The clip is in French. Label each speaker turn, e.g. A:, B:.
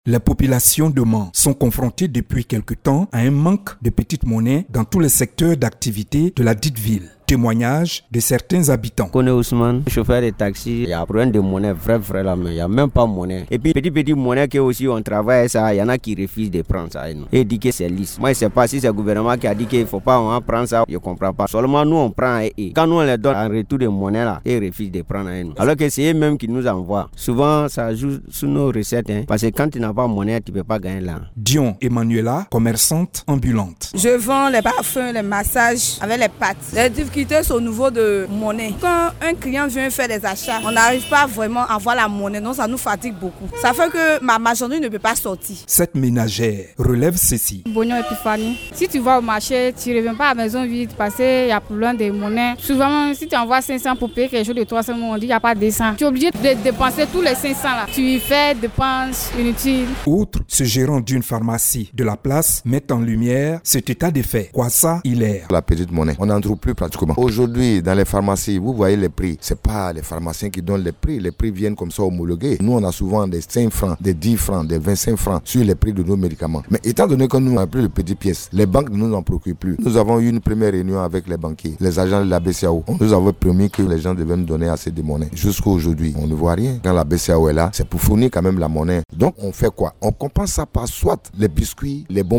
A: Les populations de Mans sont confrontées depuis quelque temps à un manque de petites monnaies dans tous les secteurs d'activité de la dite ville. Témoignage de certains habitants.
B: Je connais Ousmane, chauffeur de taxi. Il y a un problème de monnaie, vrai là, mais il n'y a même pas de monnaie. Et puis, petit monnaie que aussi on travaille ça, il y en a qui refusent de prendre ça. Et disent que c'est lisse. Moi, je ne sais pas si c'est le gouvernement qui a dit qu'il ne faut pas prendre ça. Je ne comprends pas. Seulement, nous, on prend et quand nous, on les donne en retour de monnaie là, ils refusent de prendre. Alors que c'est eux-mêmes qui nous envoient. Souvent, ça joue sur nos recettes. Parce que quand tu n'as pas de monnaie, tu ne peux pas gagner là.
A: Dion Emmanuela, commerçante ambulante.
C: Je vends les parfums, les massages avec les pâtes. Les difficultés au niveau de monnaie. Quand un client vient faire des achats, on n'arrive pas vraiment à avoir la monnaie, donc ça nous fatigue beaucoup. Ça fait que ma marchandise ne peut pas sortir.
A: Cette ménagère relève ceci.
D: Bonjour Epiphanie. Si tu vas au marché, tu ne reviens pas à la maison vite parce qu'il y a problème de monnaie. Souvent, si tu envoies 500 pour payer quelque chose de 300, on dit qu'il n'y a pas de 200. Tu es obligé de dépenser tous les 500 là. Tu fais des dépenses inutiles.
A: Outre ce gérant d'une pharmacie de la place met en lumière cet état de fait. Quoi ça, il est
E: la petite monnaie. On n'en trouve plus pratiquement. Aujourd'hui, dans les pharmacies, vous voyez les prix. C'est pas les pharmaciens qui donnent les prix. Les prix viennent comme ça homologués. Nous, on a souvent des 5 francs, des 10 francs, des 25 francs sur les prix de nos médicaments. Mais étant donné que nous n'avons plus de petites pièces, les banques ne nous en procurent plus. Nous avons eu une première réunion avec les banquiers, les agents de la BCAO. On nous avait promis que les gens devaient nous donner assez de monnaie. Jusqu'à aujourd'hui, on ne voit rien. Quand la BCAO est là, c'est pour fournir quand même la monnaie. Donc, on fait quoi? On compense ça par soit les biscuits, les bonbons.